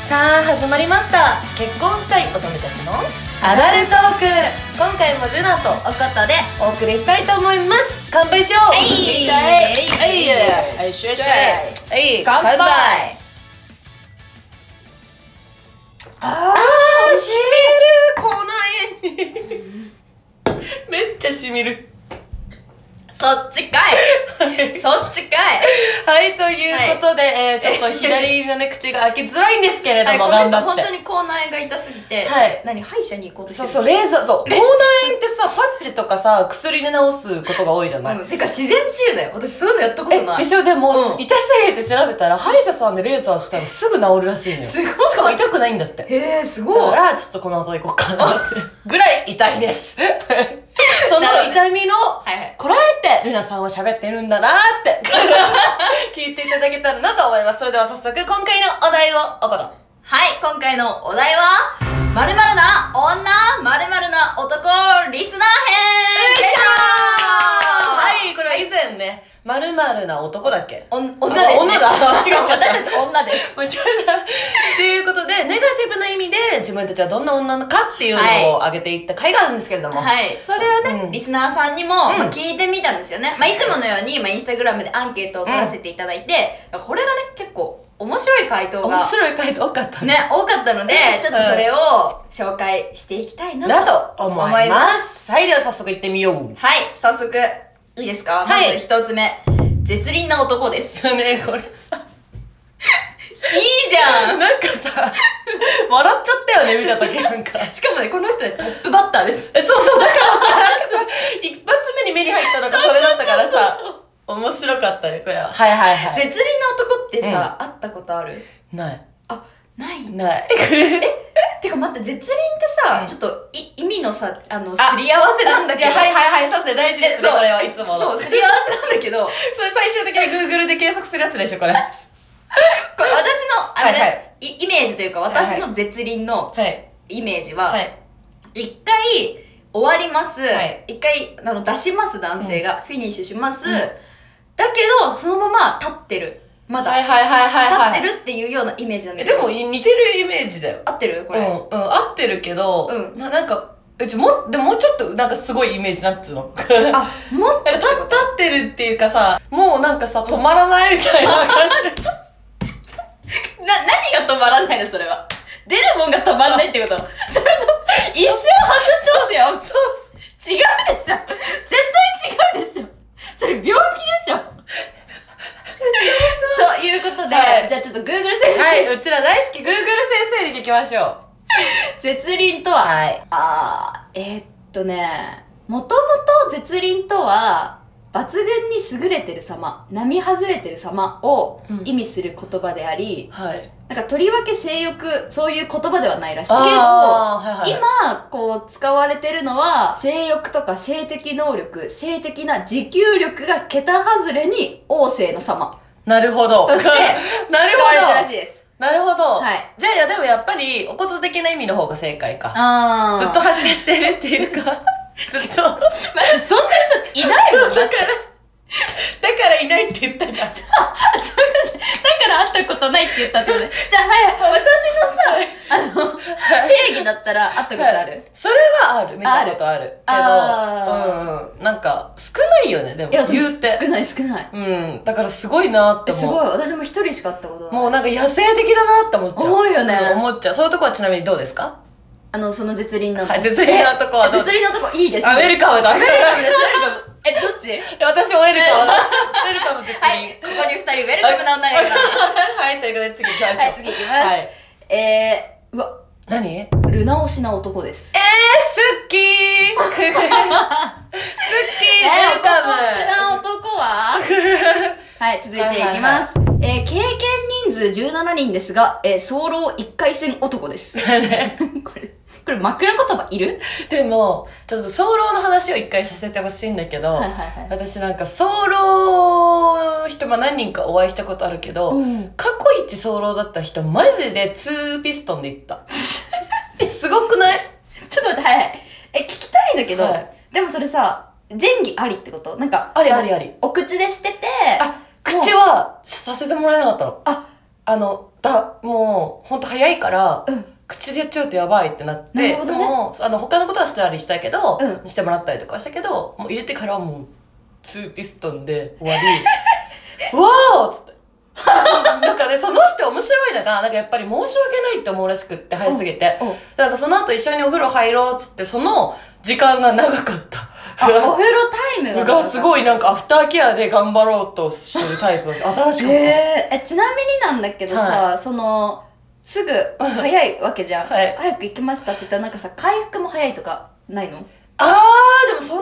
さあ始まりました。結婚したい乙女たちのアダルトーク。今回もルナとおことでお送りしたいと思います。乾杯しよう。 はい乾杯。あーしみる、口内炎にめっちゃしみる。 そっちかいそっちかい。 はい、ということで、ちょっと左のね、口が開きづらいんですけれども、頑張って。 本当に口内炎が痛すぎて、 はい。 歯医者に行こうとしてる。 そう、口内炎ってさ、パッチとかさ、薬で治すことが多いじゃない？ てか自然治癒だよ。私そういうのやったことない。 でしょ？でも、痛すぎて調べたら、歯医者さんでレーザーしたらすぐ治るらしいのよ。 すごい。 しかも痛くないんだって。 へー、すごい。 だから、ちょっとこの後行こうかなって。ぐらい痛いです。その痛みの、こらえて、ルナさんは喋ってるんだなーって、聞いていただけたらなと思います。それでは早速、今回のお題をおこと。 はい、今回のお題は、〇〇な女、〇〇な男、リスナー編。 はい、これは以前ね、〇〇な男だっけ？ 女ですね。 女だ。違う、 私たち女です。 間違えた。ということで、ネガティブな意味で自分たちはどんな女なのかっていうのを挙げていった回があるんですけれども。 はい。それをね、リスナーさんにも、聞いてみたんですよね。いつものように、インスタグラムでアンケートを取らせていただいて、これがね、結構面白い回答が。 面白い回答多かったね。多かったので、ちょっとそれを紹介していきたいなと思います。 はい、では早速行ってみよう。 はい、早速、いいですか？ はい。 まず一つ目。絶倫な男です。 ね、これさ。 いいじゃん。 なんかさ、笑っちゃったよね、見たときなんか。 しかもね、この人ね、トップバッターです。 そう、だからさ、一発目に目に入ったのがそれだったからさ、面白かったね、これは。はいはいはい。 絶倫な男ってさ、会ったことある？ ない。 あ、ないない。 てか待って、絶倫ってさ、ちょっと意味のさ、すり合わせなんだけど。 はいはいはい、確かに大事ですね、それはいつもの。 そう、すり合わせなんだけど。 それ最終的に Google で検索するやつでしょ、これ。 これ私の、イメージというか、私の絶倫のイメージは、一回終わります。一回出します、男性が。フィニッシュします。だけど、そのまま立ってる。まだ。立ってるっていうようなイメージなんだけど。 でも似てるイメージだよ。 合ってるこれ。 合ってるけど、なんか、でもうちょっとなんかすごいイメージなんつうの。 あ、もっと立ってるっていうかさ、もうなんかさ、止まらないみたいな感じ。 何が止まらないのそれは。出るもんが止まらないってこと。それと、一瞬発射してますよ。そう。違うでしょ。絶対違うでしょ。それ病気でしょ。ということで、じゃあちょっと Google 先生。 はい、うちら大好き Google 先生に聞きましょう。 絶倫とは、もともと絶倫とは、抜群に優れてる様、並外れてる様を意味する言葉であり、なんかとりわけ性欲、そういう言葉ではないらしいけど、今こう使われてるのは、性欲とか性的能力、性的な持久力が桁外れに旺盛な様。 なるほど。 として、使われてるらしいです。 なるほど。 はい。 じゃあでもやっぱり、おこと的な意味の方が正解か。 ずっと発信してるっていうか、ずっと。 そんな人いないもんだからいないって言ったじゃん。 そういうこと。だから会ったことないって言ったってことね。じゃあ、私のさ、定義だったら会ったことある？ それはある。見たことある。けど、なんか、少ないよね、でも。言うて。 少ない。 だからすごいなって思う。 すごい。私も一人しか会ったことない。 もうなんか野生的だなって思っちゃう。 思うよね。 思っちゃう。そういうとこはちなみにどうですか？ その絶倫の。 絶倫のとこはどう？ 絶倫のとこいいですね。 ウェルカムだ。ウェルカムです。 どっち？ 私もウェルカム。ウェルカム絶倫。 はい、ここに二人ウェルカムな女がいます。 はい、ということで次行きましょう。 はい、次行きます。うわ。 何？ ルナ推しな男です。 好きー。好きー。ウェルカム。 ルナ推しな男ははい、続いていきます。経験人数17人ですが、早漏1回戦男です。これ枕言葉いる？ でも、ちょっと早漏の話を一回させてほしいんだけど、私なんか早漏の人、何人かお会いしたことあるけど、過去一早漏だった人、マジで2ピストンで行った。すごくない？ ちょっと待って、聞きたいんだけど、でもそれさ、前儀ありってこと？なんか、 あり。 お口でしてて、 口はさせてもらえなかったの。 もうほんと早いから、口でやっちゃうとやばいってなって、でも他のことはしたりしたけど、してもらったりとかはしたけど、もう入れてからはもう2ピストンで終わりわーっつってなんかね、その人面白いのが、なんかやっぱり申し訳ないって思うらしくって、早すぎて。だからその後一緒にお風呂入ろうっつって、その時間が長かった。 お風呂タイムがすごいなんかアフターケアで頑張ろうとしてるタイプ新しかった。 ちなみになんだけどさ、すぐ早いわけじゃん。早く行きましたって言ったらなんかさ、回復も早いとかないの？ でもその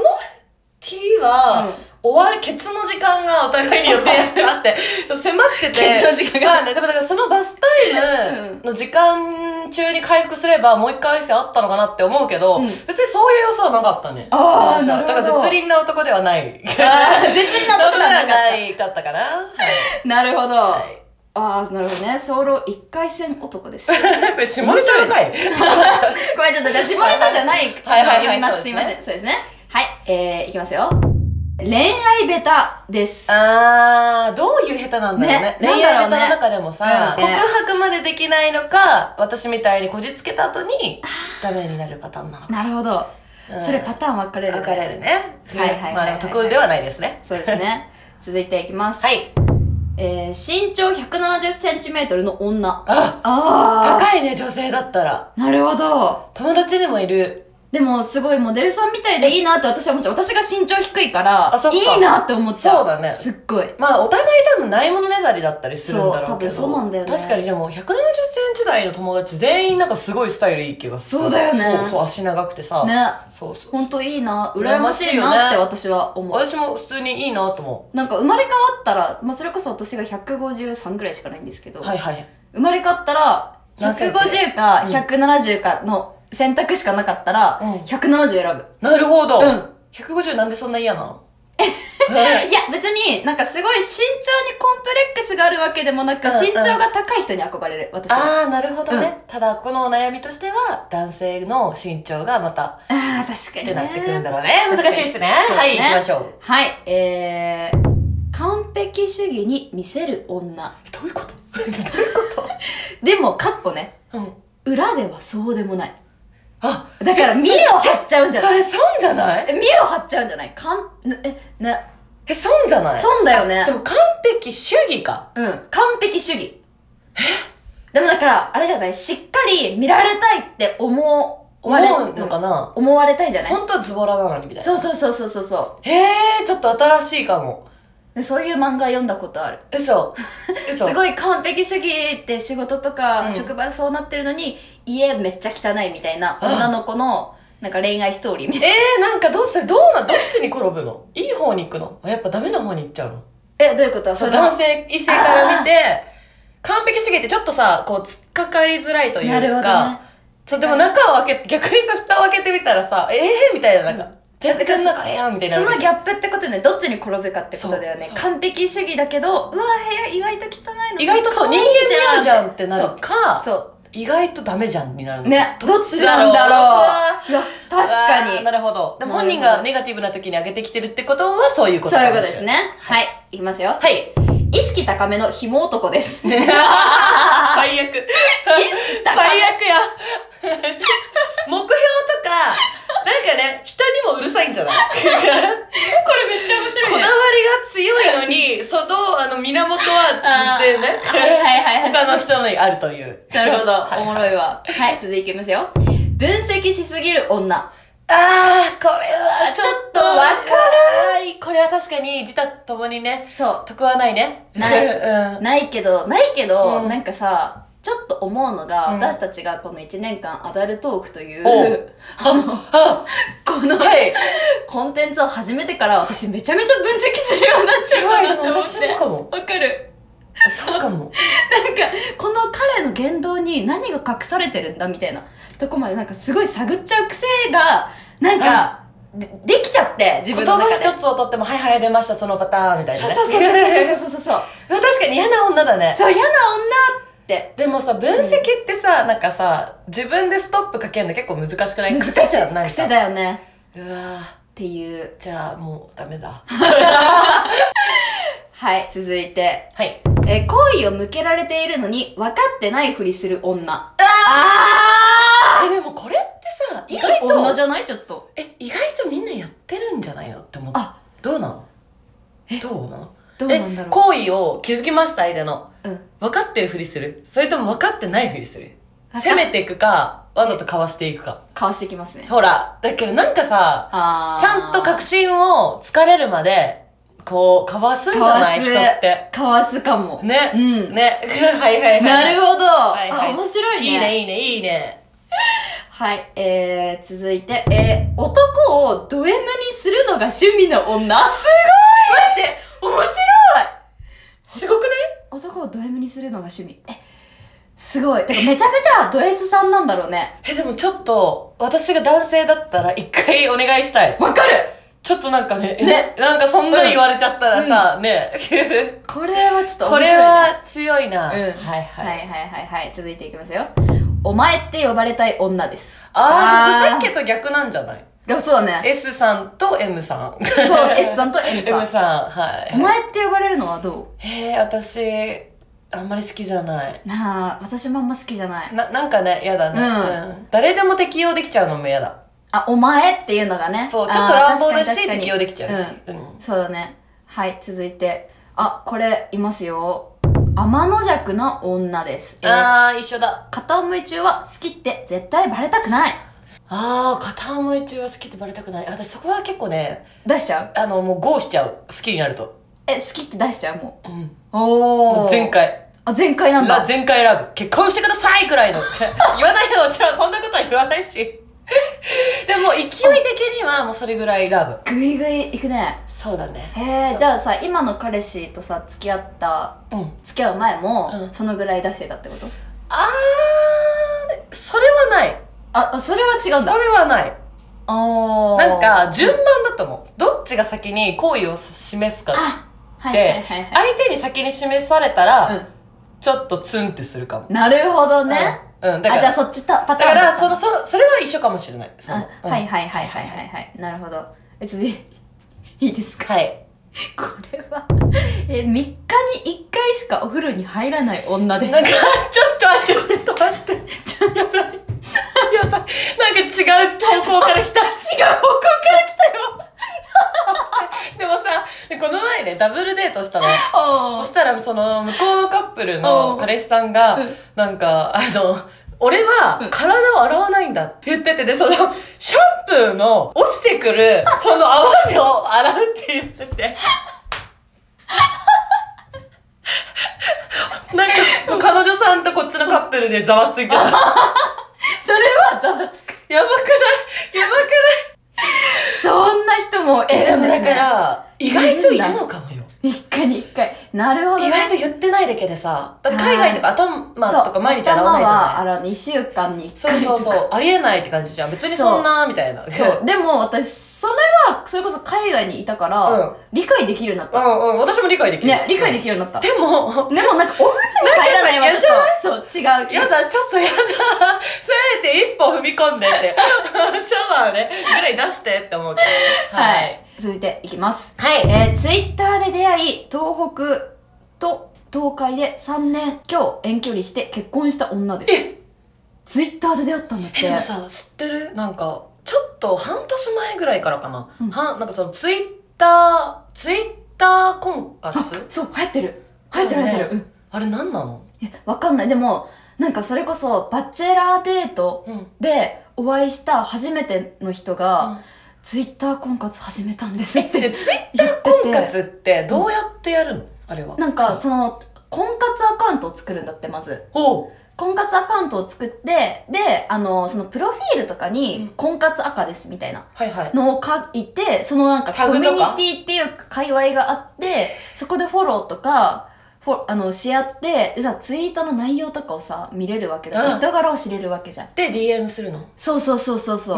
T は、ケツの時間がお互いに予定あって、迫ってて。 ケツの時間が。 でもだからそのバスタイムの時間中に回復すればもう一回あったのかなって思うけど、別にそういう要素はなかったね。 なるほど。 だから絶倫な男ではない。 絶倫な男ではないかったかな。 なるほど。なるほどね。早漏1回戦男です。 これ下ネタの回ごめん、ちょっとじゃあ下ネタじゃない。読みます。すいません。そうですね。はい、いきますよ。恋愛ベタです。 どういう下手なんだろうね。恋愛ベタの中でもさ、告白までできないのか、私みたいにこじつけた後にダメになるパターンなのか。 なるほど。それパターン分かれる。 分かれるね。まあでも得ではないですね。 そうですね。続いていきます。 はい。 身長170センチメートルの女。 高いね、女性だったら。 なるほど。 友達にもいる。 でもすごいモデルさんみたいでいいなって私は思っちゃう。私が身長低いからいいなって思っちゃう。 そうだね。 すっごい。 まあお互い多分ないものねだりだったりするんだろうけど。 多分そうなんだよね。 確かにでも170センチ台の友達全員なんかすごいスタイルいい気がする。 そうだよね。 そう足長くてさ。 ね。 そうそう。 ほんといいな。羨ましいなって私は思う。 私も普通にいいなと思う。なんか生まれ変わったら、それこそ私が153ぐらいしかないんですけど。 はいはい。 生まれ変わったら150か170かの選択しかなかったら、170選ぶ。 なるほど。150なんでそんな嫌なの？ いや、別になんかすごい身長にコンプレックスがあるわけでもなく、身長が高い人に憧れる、私は。 なるほどね。ただ、このお悩みとしては、男性の身長がまた、 確かにね。 ってなってくるんだろうね。難しいですね。はい、行きましょう。 はい、完璧主義に見せる女。 どういうことどういうことでも、かっこね。裏ではそうでもない。だから見栄を張っちゃうんじゃない？ それ損じゃない？ 見栄を張っちゃうんじゃない？損じゃない？ 損だよね。 でも完璧主義か。 完璧主義。でもだから、あれじゃない？しっかり見られたいって思われるのかな？思われたいじゃない？ 本当はズボラなのにみたいな。 そう。ちょっと新しいかも。 そういう漫画読んだことある。 嘘。 すごい完璧主義って仕事とか職場でそうなってるのに、家めっちゃ汚いみたいな女の子のなんか恋愛ストーリーみたいな。なんかどっちに転ぶの？いい方に行くの？やっぱダメな方に行っちゃうの？ どういうこと？ 男性、異性から見て、完璧主義ってちょっとさ、こう突っかかりづらいというか。なるほどね。でも中を開けて、逆にさ、蓋を開けてみたらさ、みたいな、なんか。全然なんかあれやんみたいな。 そのギャップってことね、どっちに転ぶかってことだよね。完璧主義だけど、部屋意外と汚いの。 意外とそう、人間見えるじゃんってなるか、意外とダメじゃんになるの。 ね、どっちなんだろう。いや、確かに。 なるほど。でも本人がネガティブな時に上げてきてるってことはそういうことそういうことですね。はい、いきますよ。 はい。 意識高めの紐男です。 最悪。 最悪や。 目標とか、なんかね、人にもうるさいんじゃない？これめっちゃ面白いね。 こだわりが強いのに、源は全然ね、他の人にあるという。 なるほど。おもろいわ。はい、続いていきますよ。分析しすぎる女。 これはちょっとわかる。これは確かに自他ともにね、得はないね。 ないけど、なんかさ、ちょっと思うのが、私たちがこの1年間アダルトークという、この、コンテンツを始めてから私めちゃめちゃ分析するようになっちゃう。 でも私もかも。 わかる。 そうかも。 なんか、この彼の言動に何が隠されてるんだみたいなとこまでなんかすごい探っちゃう癖が、なんか、できちゃって、自分の中で。 言葉一つをとっても、はい出ました、そのパターンみたいなね。 そう。 確かに嫌な女だね。 そう、嫌な女でもさ、分析ってさ、なんかさ、自分でストップかけるの結構難しくない？ 難しい。癖だよね。 うわっていう。 じゃあもうダメだ。 はい、続いて。 はい。 好意を向けられているのに分かってないふりする女。 でもこれってさ、意外と。 女じゃないちょっと。 意外とみんなやってるんじゃないのって思って。どうなの？どうなの？ どうなんだろう。 好意を気づきました、相手の。分かってるふりする？それとも分かってないふりする？攻めていくか、わざとかわしていくか。 かわしていきますね。 ほら、だけどなんかさ、ちゃんと確信をつかれるまで、こう、かわすんじゃない？人って。 かわすかも。 ね。ね。はいはいはい。 なるほど。 はいはい、 面白いね。 いいねいいねいいね。 はい、続いて、男をド M にするのが趣味の女。 すごい！ 待って、面白い！ すごくね？ 男をド M にするのが趣味。すごい。てかめちゃめちゃド S さんなんだろうね。 でもちょっと、私が男性だったら一回お願いしたい。 わかる！ ちょっとなんかね、なんかそんな言われちゃったらさ、ね。 これはちょっと面白いね。 これは強いな。はいはい。 はい。続いていきますよ。お前って呼ばれたい女です。 僕さっきと逆なんじゃない？ そうだね。 S さんと M さん。 そう、S さんと M さん。 M さん、はい。 お前って呼ばれるのはどう？ 私、あんまり好きじゃない。 私もあんま好きじゃない。 なんかね、やだね。誰でも適用できちゃうのも嫌だ。 お前っていうのがね。 そう、ちょっと乱暴だし、適用できちゃうし。 そうだね。はい、続いて。これ、いますよ。天の弱な女です。 一緒だ。 片思い中は好きって絶対バレたくない。 片思い中は好きってバレたくない。私そこは結構ね、 出しちゃう？ もうゴーしちゃう。好きになると。 好きって出しちゃう？もう。 もう全開。 全開なんだ。 全開ラブ。結婚してくださいくらいの。言わないよ。もちろんそんなことは言わないし。でも勢い的にはもうそれぐらいラブ。 ぐいぐいいくね。 そうだね。 じゃあさ、今の彼氏とさ、付き合う前も、そのぐらい出してたってこと？ それはない。 それは違うんだ。 それはない。なんか順番だと思う。どっちが先に好意を示すかって、相手に先に示されたら、ちょっとツンってするかも。 なるほどね。じゃあそっちパターンだからそれは一緒かもしれない。 はい。なるほど。続いていいですか？ はい。 これは3日に1回しかお風呂に入らない女です。 なんかちょっと待ってやばいなんか違う方向から来た。でもさ、この前ね、ダブルデートしたの。そしたら、その、向こうのカップルの彼氏さんが、なんか、俺は体を洗わないんだって言ってて、で、その、シャンプーの落ちてくる、その泡を洗うって言ってて。なんか、彼女さんとこっちのカップルでざわついてた。それはざわつく。 やばくないそんな人もでもだから、意外といるのかもよ。 1回に1回。なるほど、ね。 意外と言ってないだけでさ、だって海外とか頭とか毎日洗わないじゃない。 頭は2週間に1回。 そう。ありえないって感じじゃん。別にそんな、みたいな。 そう。でも私、それこそ海外にいたから、理解できるようになった。 私も理解できる。 ね、理解できるようになった。 でもなんかお風呂に入らないはちょっと、そう、違う。 やだ、ちょっとやだ。せめて一歩踏み込んでって。シャワーね、ぐらい出してって思うけど。 はい。続いていきます。 はい。 ツイッターで出会い、東北と東海で3年今日遠距離して結婚した女です。ツイッターで出会ったんだって。 でもさ、知ってる？なんか、ちょっと半年前ぐらいからかな。なんかそのツイッター婚活？ そう、流行ってる。 あれ何なの？ わかんない。でも、なんかそれこそ、バチェラーデートでお会いした初めての人が、ツイッター婚活始めたんですって。 ツイッター婚活ってどうやってやるの？あれは。 なんか、その、婚活アカウントを作るんだって、まず。婚活アカウントを作って、で、そのプロフィールとかに、婚活赤ですみたいなのを書いて、そのなんかコミュニティっていう界隈があって、そこでフォローとか、し合って、でさ、ツイートの内容とかをさ、見れるわけだから、人柄を知れるわけじゃん。 で、DM するの？ そう。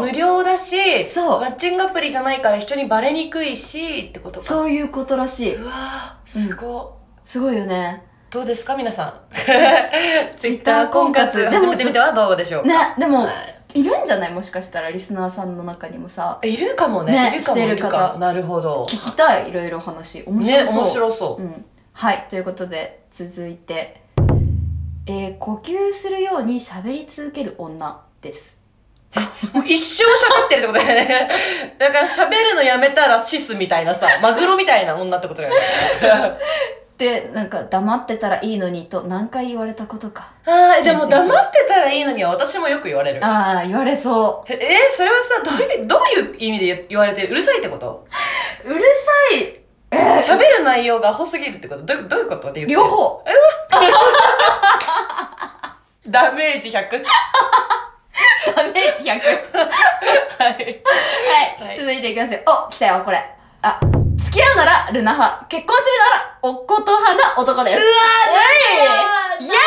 無料だし、マッチングアプリじゃないから人にバレにくいし、ってことか。 そういうことらしい。 うわー、すごいよね。 どうですか皆さん。ツイッター婚活始めてみてはどうでしょうか？ ね、でも、 いるんじゃない？もしかしたらリスナーさんの中にもさ。 いるかもね。いるかも、 してる方。 なるほど。 聞きたい、いろいろ話。面白そう。 ね、面白そう。 うん。はい、ということで、続いて、呼吸するように喋り続ける女です。 もう一生喋ってるってことだよね。だから喋るのやめたらシスみたいなさ、マグロみたいな女ってことだよね。 で、なんか黙ってたらいいのにと何回言われたことか。 ああ、でも黙ってたらいいのには私もよく言われる。 ああ、言われそう。 それはさ、どういう意味で言われてる？うるさいってこと？ うるさい。 喋る内容がアホすぎるってこと？どういうことって言ってる？ 両方。 ダメージ100。 ダメージ100。はい。続いていきますよ。お、来たよ、これ。あ、付き合うならルナ派、結婚するならおこと派な男です。 うわー、なんでよ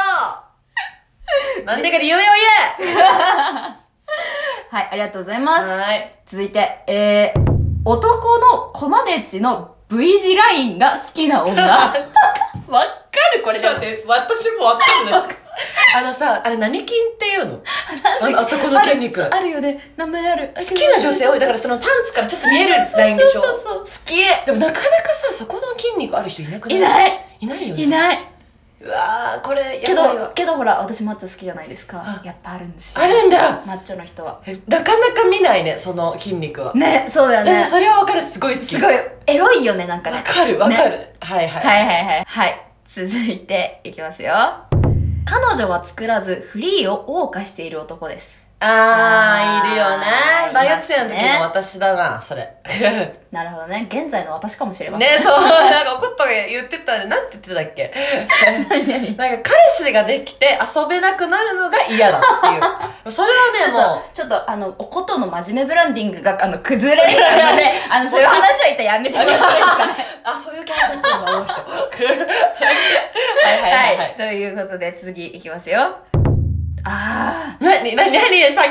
なんでか理由を言えはい、ありがとうございます。 はい。 続いて、男のコマネチの V 字ラインが好きな女。わかるこれ。 ちょっと待って、私もわかる。さ、あれ何筋っていうの？あそこの筋肉。 あるよね。名前ある。 好きな女性多い。だからそのパンツからちょっと見えるラインでしょ？ そう。好き。 でもなかなかさ、そこの筋肉ある人いなくない？いないよね。 いない。 うわー、これやばいわ。 けどほら、私マッチョ好きじゃないですか。やっぱあるんですよ。 あるんだ。 マッチョの人は。 なかなか見ないね、その筋肉は。 ね、そうだよね。 でもそれはわかる、すごい好き。 すごい、エロいよね、なんかね。 わかる。はい。 はい。続いていきますよ。彼女は作らずフリーを謳歌している男です。 いるよね。大学生の時の私だな、それ。 なるほどね。現在の私かもしれません。 ね、そう、なんか怒った言ってた、なんて言ってたっけ？なんか彼氏ができて遊べなくなるのが嫌だっていう。それはね、もう。 ちょっとおことの真面目ブランディングが、崩れるので、そういう話は一旦やめてもらっていいですかね。 そういうキャラだったんだ、あの人。 はい。ということで、次いきますよ。 先に楽しむね。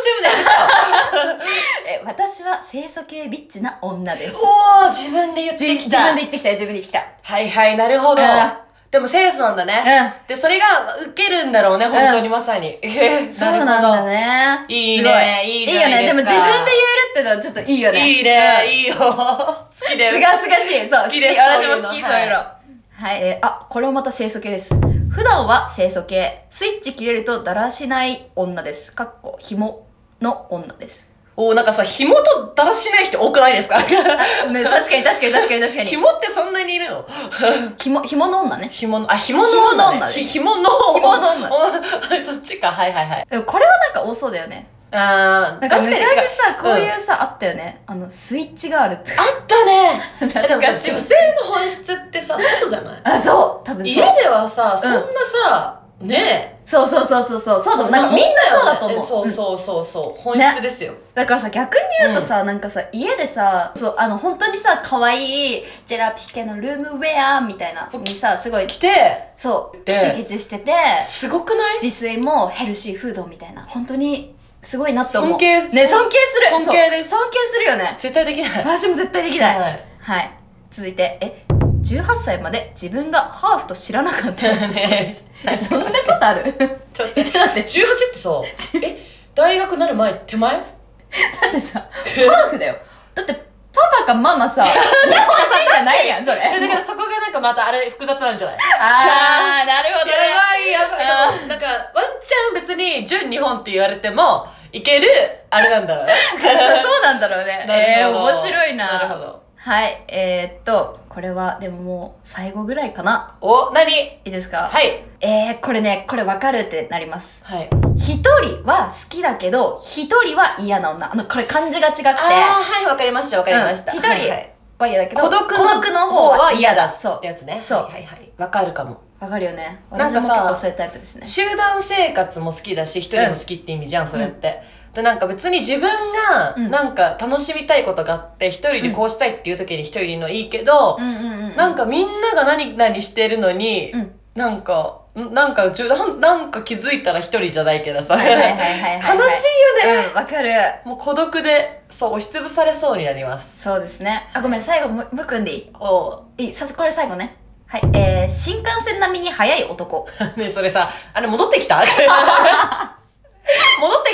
私は清楚系ビッチな女です。 おー、自分で言ってきた。 自分で言ってきた。 はい、なるほど。でも清楚なんだね。で、それが受けるんだろうね、本当にまさに。 そうなんだね。 いいね、いいじゃないですか。 でも自分で言えるってのはちょっといいよね。 いいね、いいよ。好きです。 すがすがしい。そう、 好きです。 私も好き、そういうの。はい。これもまた清楚系です。普段は清楚系。スイッチ切れるとだらしない女です。紐の女です。 なんかさ、紐とだらしない人多くないですか？ ね、確かに。 紐ってそんなにいるの？ 紐の女ね。 紐の女。紐の女。そっちか、はい。 でもこれはなんか多そうだよね。 なんか昔さ、こういうさ、あったよね。スイッチガールって。 あったね。でもさ、女性の本質ってさ、そうじゃない？ そう。多分そう。 家ではさ、そんなさ、ねえ。 そう。そうだもん。なんかみんなそうだと思う。 そう。本質ですよ。 だからさ、逆に言うとさ、なんかさ、家でさ、本当にさ、可愛いジェラピケのルームウェアみたいなにさ、すごい着て、 そう、キチキチしてて、 すごくない？ 自炊もヘルシーフードみたいな。本当に、すごいなって思う。 尊敬する。 ね、尊敬する。 尊敬です。 尊敬するよね。 絶対できない。 私も絶対できない。はい。続いて、18歳まで自分がハーフと知らなかったね。そんなことある？ ちょっと待って、18ってさ、大学なる手前？ だってさ、ハーフだよ。だって、パパかママさ、じゃないやん、それ。 だからそこがなんかまたあれ複雑なんじゃない？ なるほどね。 やばい。でもなんか、ワンチャン別に純日本って言われても、いける、あれなんだろうね。 そうなんだろうね。面白いな。 なるほど。 はい、これはでももう最後ぐらいかな。 何？ いいですか？ はい。 これ分かるってなります。 はい。 一人は好きだけど、一人は嫌な女。これ漢字が違くて。 はい、わかりました。 一人は嫌だけど、 孤独の方は嫌だってやつね。 そう。 はい。わかるかも。 わかるよね。 なんかさ、 私も結構そういうタイプですね。 集団生活も好きだし、一人も好きって意味じゃん、それって。で、なんか別に自分が、なんか楽しみたいことがあって、一人でこうしたいっていう時に一人いるのいいけど、なんかみんなが何々してるのに、なんか気づいたら一人じゃないけどさ、悲しいよね。 わかる。 もう孤独で、押しつぶされそうになります。 そうですね。ごめん、最後、むくんでいい？いい、これ最後ね。はい、新幹線並みに速い男。 ね、それさ、戻ってきた？戻ってきた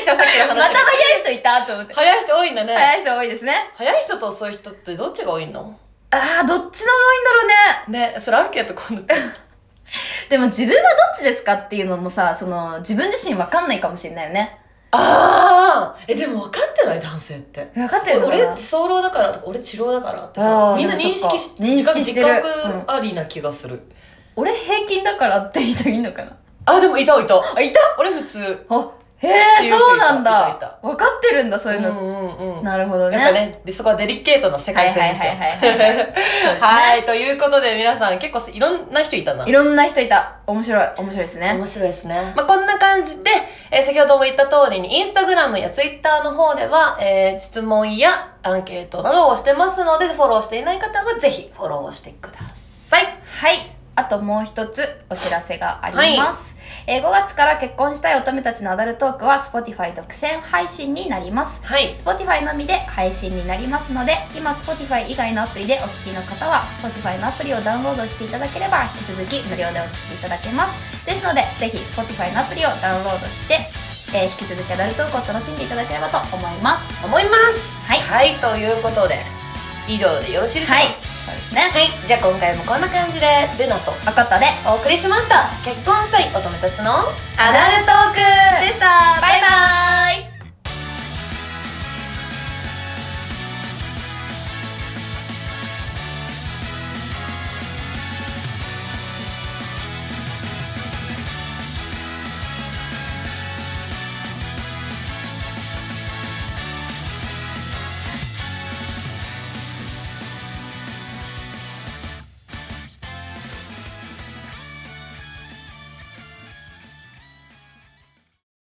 人はさっきの話。 また早い人いたと思って。 早い人多いんだね。 早い人多いですね。 早い人と遅い人ってどっちが多いの？ どっちの方がいいんだろうね。 ね、それアンケート今度。 でも自分はどっちですかっていうのもさ、自分自身分かんないかもしれないよね。 でも分かってない男性って。 分かってるのかな？ 俺早漏だからとか、俺治療だからってさ、みんな認識自覚ありな気がする。 俺平均だからって人いんのかな？ でもいた。 いた？ 俺普通。 へえ、そうなんだ。分かってるんだ、そういうの。なるほどね。 やっぱね、そこはデリケートな世界線ですよ。はい、ということで皆さん結構いろんな人いたな。 いろんな人いた。面白いですね。 面白いですね。こんな感じで、先ほども言った通りにインスタグラムやツイッターの方では、質問やアンケートなどをしてますので、フォローしていない方はぜひフォローしてください。 はい。あともう一つお知らせがあります。5月から結婚したい乙女たちのアダルトークは Spotify 独占配信になります。Spotify のみで配信になりますので、今 Spotify 以外のアプリでお聞きの方は Spotify のアプリをダウンロードしていただければ引き続き無料でお聞きいただけます。ですので、ぜひ Spotify のアプリをダウンロードして、引き続きアダルトークを楽しんでいただければと思います。 はい、ということで以上でよろしいでしょうか？ そうですね。 じゃあ今回もこんな感じでルナとアコタでお送りしました。結婚したい乙女たちのアダルトークでした。バイバーイ。